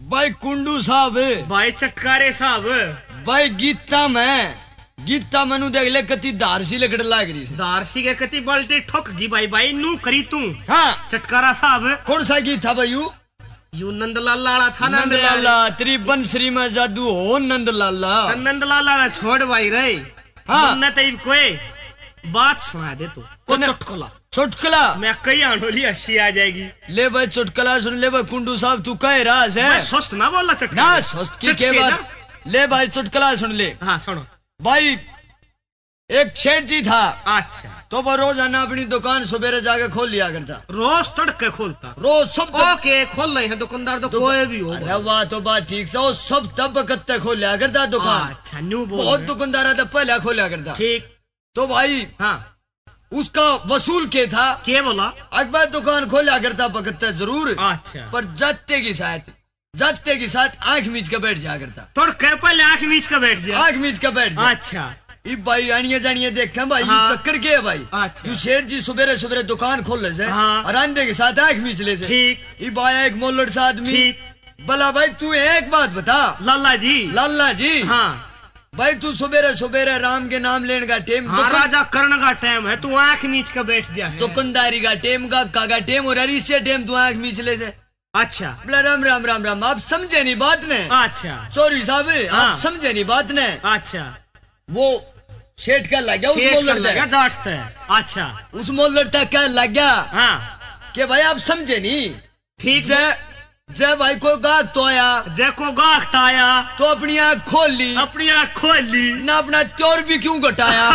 भाई कुंडू साहब, भाई चटकारे साहब, भाई गीता मनु देख ले कति दारसी लकड़ लाग रही है। दारसी के कति बल्टी ठोक गी भाई नू करी तू। हाँ चटकारा साहब कौन सा गीत था भाई? यू नंदलाला था। नंदलाला तेरी बंसरी में जादू हो नंदलाला। नंदलाला ना छोड़ भाई रे। हाँ न तो कोई बात सुना दे तू। चुटकुला चुटकुला मैं कई आंडोली हंसी आ जाएगी। ले भाई चुटकुला सुन ले भाई कुंडू साहब, तू कह रहा है सुस्त ना बोलना चटकुला ना सुस्त की के बात। ले भाई चुटकुला सुन ले। हाँ सुनो भाई। एक सेठ जी था। अच्छा। तो वो रोजाना अपनी दुकान सवेरे जाके खोल लिया करता। रोज तड़के खोलता। रोज सब ओके खोल रहे हैं दुकानदार तो कोई भी हो। अरे वाह तो बात ठीक से वो सब तब कत्ते खोल लिया करता दुकान। अच्छा न्यू बहुत दुकानदार था पहले खोल लिया करता। ठीक। तो भाई हाँ उसका वसूल के था क्या बोला? अकबर दुकान खोला करता पकड़ता जरूर। अच्छा। पर जाते के साथ आंख मीच के बैठ जाया करता। थोड़ा कह पहले आंख मीच के बैठ जा। आंख मीच के बैठ जा। अच्छा। भाई आनिए जानिए देखे भाई। हाँ। चक्कर के है भाई? अच्छा। शेर जी सवेरे दुकान खोल ले से। हाँ। और आंधे के साथ आंख मीच ले से। ठीक। भाई एक मोलड़ सा आदमी। भला भाई तू एक बात बता। लाला जी। हाँ भाई तू सवेरे राम के नाम लेने का टाइम। हाँ, राजा कर्ण का टाइम है, तू आंख मीच के बैठ जा। दुकानदारी का टाइम का टाइम और इससे टाइम तू आंख मीच ले से। अच्छा। राम राम राम राम आप समझे नहीं बात ने। अच्छा। चोरी साहब हाँ। आप समझे नहीं बात ने। अच्छा। वो सेठ का लग गया उस मोलड़ जाटता है। अच्छा। उस मोलड़ तक क्या लग गया? हाँ कि भाई आप समझे नहीं। ठीक। जय भाई को गाहक तो आया। जय को गाहक आया तो अपनी आँख खोल ली। ना अपना त्योर भी क्यों घटाया।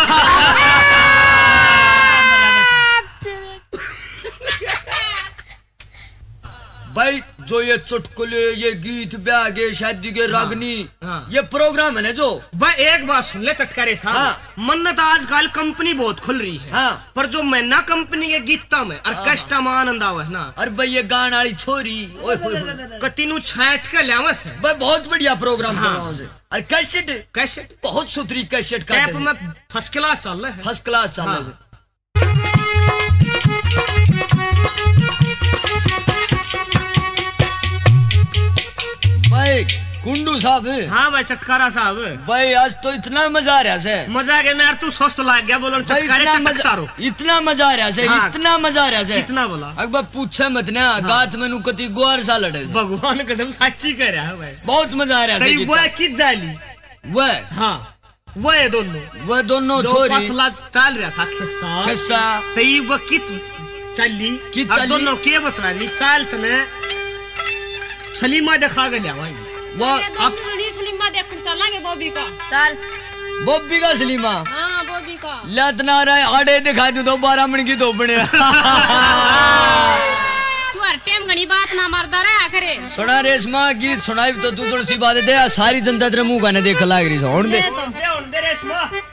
भाई जो ये चुटकुले ये गीत ब्याह के शादी के रागनी। हाँ। ये प्रोग्राम है ना जो। भाई एक बात सुन ले चटकारे साहब। हाँ। मन्नत आजकल कंपनी बहुत खुल रही है। हाँ। पर जो मैं ना कंपनी के गीता में ऑर्केस्ट्रा में आनंद आवे ना। अरे भाई ये गान वाली छोरी कतीनू छाट के लावस है भाई बहुत बढ़िया प्रोग्राम हाँ। कर रहा हूँ। और कैसेट बहुत सुथरी कैसेट का कैप में फर्स्ट क्लास चल रहा है। फर्स्ट क्लास चल रहा है। भाई कुंडू साहब। हाँ भाई चटकारा साहब। भाई आज तो इतना मजा आ रहा है। मजा के मैं तू सुस्त लाग गया बोलो चटकारे चटकारो। इतना मजा आ रहा है। हाँ। इतना मजा आ रहा है। इतना बोला अकबर पूछे मत ना। हाँ। गात में कति गुआर सा लड़े। भगवान कसम सच्ची कह रहा है भाई। बहुत मजा आ रहा है। वो कित जाली हाँ वो दोनों छोरी 5 लाख चल रहा था खिस्सा तई वो कित चली दोनों के बता रही चाल तने सलीमा दिखा गया भाई। वो अब सलीमा देखने चलेंगे बॉबी का। चल बॉबी का सलीमा। हाँ बॉबी का लतना रहा आड़े दिखा दू तो 12 मिनट की धोपने। तू हर टाइम घनी बात ना मारता रहा करे। सुना रेशमा गीत सुनाई तो तू थोड़ी सी बात दे। सारी जनता तेरे मुंह गाने देख लाग रही। दे रेशमा।